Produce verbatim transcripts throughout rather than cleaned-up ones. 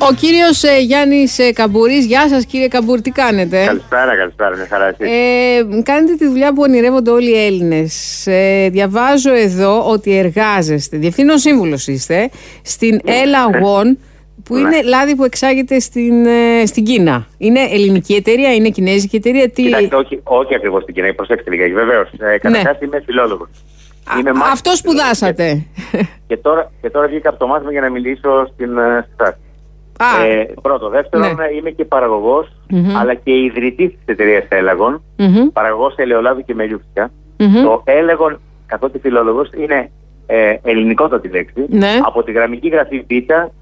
Ο κύριος ε, Γιάννης ε, Καμπούρης. Γεια σας κύριε Καμπούρη, τι κάνετε? Καλησπέρα, καλησπέρα, μια χαρά εσείς. Ε, κάνετε τη δουλειά που ονειρεύονται όλοι οι Έλληνες. Ε, διαβάζω εδώ ότι εργάζεστε, διευθύνων σύμβουλος είστε, στην Ella One, που είναι λάδι που εξάγεται στην, ε, στην Κίνα. Είναι ελληνική εταιρεία, είναι κινέζικη εταιρεία? Τι... Κοιτάξτε, όχι, όχι ακριβώς στην Κίνα, προσέξτε λίγα, βεβαίως. Ε, καταρχάς ναι. Είμαι φιλόλογος. Είμαι αυτό σπουδάσατε. Και, και, τώρα, και τώρα βγήκα από το μάθημα για να μιλήσω στην Στάση. Ε, πρώτο. Δεύτερον, ναι. Είμαι και παραγωγός, mm-hmm. αλλά και ιδρυτής της εταιρείας Έλαγον, mm-hmm. παραγωγός ελαιολάδου και μελιού φυσικά. Mm-hmm. Το Έλαγον, καθότι φιλόλογος, είναι ε, ελληνικότατη λέξη. Ναι. Από τη γραμμική γραφή Β,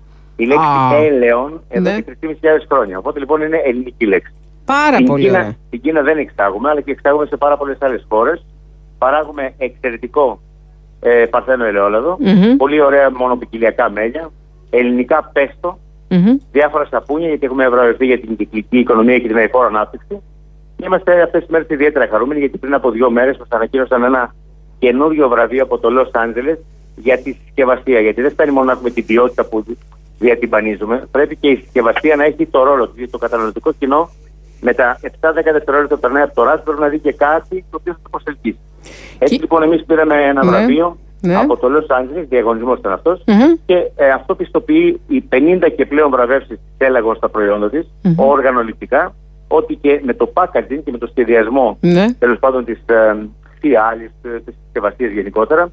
η λέξη ah. έλεον εδώ ναι. και τρεις χιλιάδες πεντακόσιες χρόνια. Οπότε λοιπόν είναι ελληνική λέξη. Πάρα στην πολύ Κίνα, ωραία. Στην Κίνα δεν εξάγουμε, αλλά και εξάγουμε σε πάρα πολλές άλλες χώρες. Παράγουμε εξαιρετικό ε, παρθένο ελαιόλαδο, mm-hmm. πολύ ωραία μονοπικιλιακά μέλια, ελληνικά πέστο, mm-hmm. διάφορα σαπούνια, γιατί έχουμε βραβευτεί για την κυκλική οικονομία και την αηφόρο ανάπτυξη. Και είμαστε αυτές τις μέρες ιδιαίτερα χαρούμενοι, γιατί πριν από δύο μέρες μας ανακοίνωσαν ένα καινούριο βραβείο από το Λος Άντζελες για τη συσκευασία. Γιατί δεν φτάνει μόνο να έχουμε την ποιότητα που διατυμπανίζουμε, πρέπει και η συσκευασία να έχει το ρόλο του. Γιατί το καταναλωτικό κοινό με τα επτά δέκα δευτερόλεπτα που περνάει από το ράζ πρέπει να δει και κάτι το οποίο θα το προσελκύσει. Έτσι και... λοιπόν, εμείς πήραμε ένα ναι. βραβείο ναι. από το Λος Άντζελες, διαγωνισμός ήταν αυτός, mm-hmm. και ε, αυτό πιστοποιεί οι πενήντα και πλέον βραβεύσεις της Έλαγον στα προϊόντα της, mm-hmm. οργανοληπτικά, ότι και με το packaging και με το σχεδιασμό ναι. τέλος πάντων της ε, φιάλης, της συσκευασίας γενικότερα,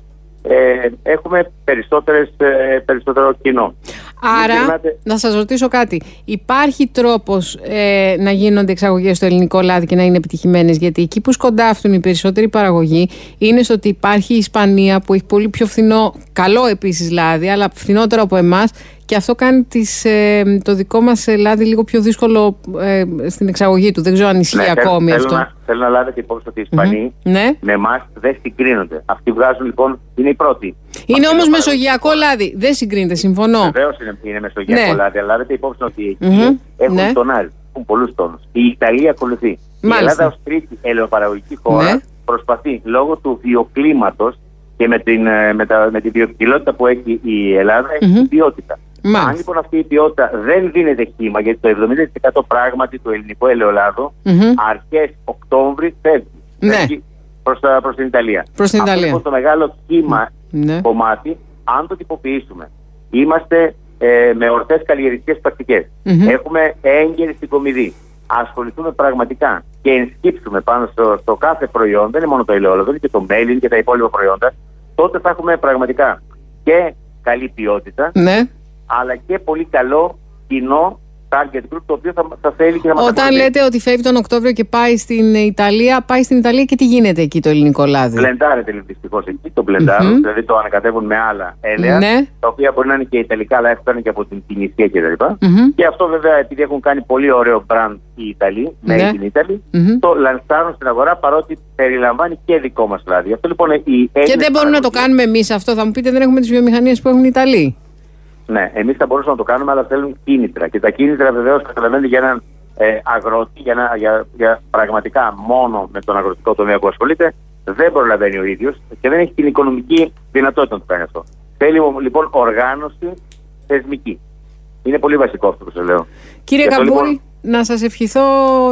Ε, έχουμε περισσότερες, ε, περισσότερο κοινό. Άρα, γυρνάτε... να σας ρωτήσω κάτι. Υπάρχει τρόπος ε, να γίνονται εξαγωγές στο ελληνικό λάδι και να είναι επιτυχημένες? Γιατί εκεί που σκοντάφτουν οι περισσότεροι παραγωγοί είναι στο ότι υπάρχει η Ισπανία που έχει πολύ πιο φθηνό, καλό επίσης λάδι, αλλά φθηνότερο από εμάς, και αυτό κάνει τις, ε, το δικό μας λάδι λίγο πιο δύσκολο ε, στην εξαγωγή του. Δεν ξέρω αν ισχύει ναι, ακόμη θέλω, αυτό. Θέλω να, θέλω να λάβετε υπόψη ότι οι Ισπανοί mm-hmm. ναι. με εμάς δεν συγκρίνονται. Αυτοί βγάζουν λοιπόν, είναι οι πρώτοι. Είναι όμως μεσογειακό λάδι. Δεν συγκρίνεται, συμφωνώ. Βεβαίως είναι, είναι μεσογειακό ναι. λάδι, αλλά λάβετε υπόψη ότι εκεί mm-hmm. έχουν ναι. τονάρι, έχουν πολλούς τόνους. Η Ιταλία ακολουθεί. Μάλιστα. Η Ελλάδα ως τρίτη ελαιοπαραγωγική χώρα ναι. προσπαθεί λόγω του βιοκλίματος και με την, με τα, με την βιοποικιλότητα που έχει η Ελλάδα, mm-hmm. έχει την ποιότητα. Μάλιστα. Αν λοιπόν αυτή η ποιότητα δεν δίνεται χύμα, γιατί το εβδομήντα τοις εκατό πράγματι του ελληνικού ελαιολάδου mm-hmm. αρχές Οκτώβρη φεύγει, ναι. φεύγει προς, προς την Ιταλία. Προς την αυτό Ιταλία. Λοιπόν το μεγάλο χύμα mm-hmm. κομμάτι, αν το τυποποιήσουμε, είμαστε ε, με ορθές καλλιεργητικές πρακτικές. Mm-hmm. Έχουμε έγκαιρη συγκομιδή. Ασχοληθούμε πραγματικά και ενσκύψουμε πάνω στο, στο κάθε προϊόν, δεν είναι μόνο το ελαιόλαδο, είναι και το μέλι και τα υπόλοιπα προϊόντα, τότε θα έχουμε πραγματικά και καλή ποιότητα. Ναι. Αλλά και πολύ καλό κοινό target group, το οποίο θα, θα θέλει και θα μας Όταν ακολουθεί. Λέτε ότι φεύγει τον Οκτώβριο και πάει στην Ιταλία, πάει στην Ιταλία και τι γίνεται εκεί το ελληνικό λάδι? Μπλεντάρεται δυστυχώς εκεί, το μπλεντάρουν, mm-hmm. δηλαδή το ανακατεύουν με άλλα έλαια, ναι. τα οποία μπορεί να είναι και ιταλικά, αλλά έχουν και από την Τινησία κτλ. Mm-hmm. Και αυτό βέβαια, επειδή έχουν κάνει πολύ ωραίο brand οι Ιταλοί, με ναι. την Ιταλή, mm-hmm. το λανσάρουν στην αγορά, παρότι περιλαμβάνει και δικό μας λάδι. Αυτό λοιπόν οι Και δεν μπορούμε να το κάνουμε εμείς αυτό, θα μου πείτε, δεν έχουμε τις βιομηχανίες που έχουν οι Ιταλοί. Ναι, εμείς θα μπορούσαμε να το κάνουμε, αλλά θέλουν κίνητρα. Και τα κίνητρα βεβαίως καταλαβαίνετε για έναν ε, αγρότη, για, ένα, για, για πραγματικά μόνο με τον αγροτικό τομέα που ασχολείται, δεν προλαβαίνει ο ίδιος και δεν έχει την οικονομική δυνατότητα να το κάνει αυτό. Θέλει λοιπόν οργάνωση θεσμική. Είναι πολύ βασικό αυτό που σας λέω. Κύριε Καμπούρη, λοιπόν... να σας ευχηθώ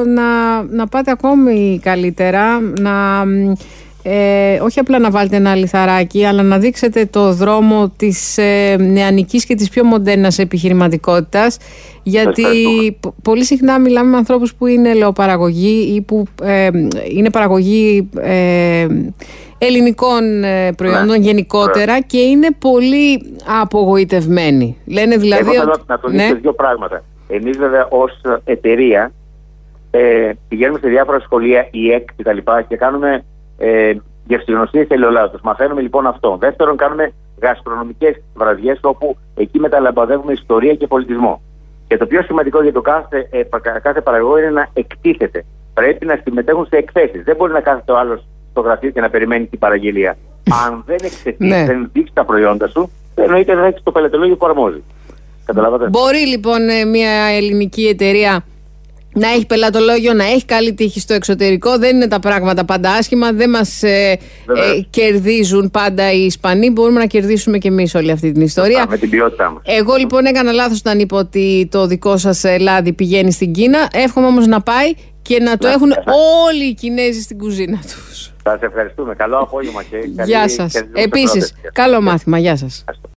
να, να πάτε ακόμη καλύτερα, να... Ε, όχι απλά να βάλετε ένα λιθαράκι, αλλά να δείξετε το δρόμο της ε, νεανικής και της πιο μοντέρνας επιχειρηματικότητας, γιατί πολύ συχνά μιλάμε με ανθρώπους που είναι ελαιοπαραγωγοί ή που ε, είναι παραγωγή ε, ελληνικών ε, προϊόντων ναι, γενικότερα ναι. και είναι πολύ απογοητευμένοι. Λένε δηλαδή Εγώ θέλω ότι... να τονίσω ναι. δύο πράγματα. Εμείς βέβαια ως εταιρεία ε, πηγαίνουμε σε διάφορα σχολεία, η ΕΚ και τα λοιπά, και κάνουμε Ε, γευστογνωσίες ελαιολάδου. Μαθαίνουμε λοιπόν αυτό. Δεύτερον, κάνουμε γαστρονομικές βραδιές, όπου εκεί μεταλαμπαδεύουμε ιστορία και πολιτισμό. Και το πιο σημαντικό για το κάθε, ε, κάθε παραγωγό είναι να εκτίθεται. Πρέπει να συμμετέχουν σε εκθέσεις. Δεν μπορεί να κάθεται ο άλλος στο γραφείο και να περιμένει την παραγγελία. Αν δεν εκτεθεί, ναι. δεν δείξει τα προϊόντα σου, εννοείται δεν θα έχει το πελατολόγιο που αρμόζει. Καταλάβατε. Μπορεί λοιπόν μια ελληνική εταιρεία να έχει πελατολόγιο, να έχει καλή τύχη στο εξωτερικό. Δεν είναι τα πράγματα πάντα άσχημα. Δεν μας ε, ε, κερδίζουν πάντα οι Ισπανοί. Μπορούμε να κερδίσουμε και εμείς όλη αυτή την ιστορία. Με την ποιότητά μας. Εγώ λοιπόν έκανα λάθος όταν είπα ότι το δικό σας λάδι πηγαίνει στην Κίνα. Εύχομαι όμως να πάει και να το να, έχουν όλοι οι Κινέζοι στην κουζίνα τους. Σας ευχαριστούμε. Καλό απόγευμα και καλή. Γεια σας. Επίσης, καλό μάθημα. Γεια σας.